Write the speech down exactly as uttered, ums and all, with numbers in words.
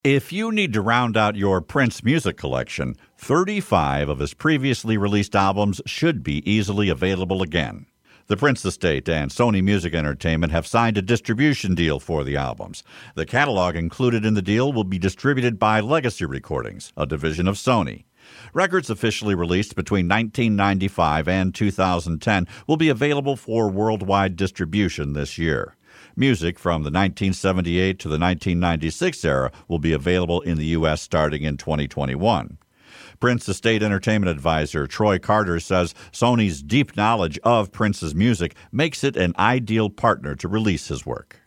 If you need to round out your Prince music collection, thirty-five of his previously released albums should be easily available again. The Prince Estate and Sony Music Entertainment have signed a distribution deal for the albums. The catalog included in the deal will be distributed by Legacy Recordings, a division of Sony. Records officially released between nineteen ninety-five and two thousand ten will be available for worldwide distribution this year. Music from the nineteen seventy-eight to the nineteen ninety-six era will be available in the U S starting in twenty twenty-one. Prince Estate Entertainment advisor Troy Carter says Sony's deep knowledge of Prince's music makes it an ideal partner to release his work.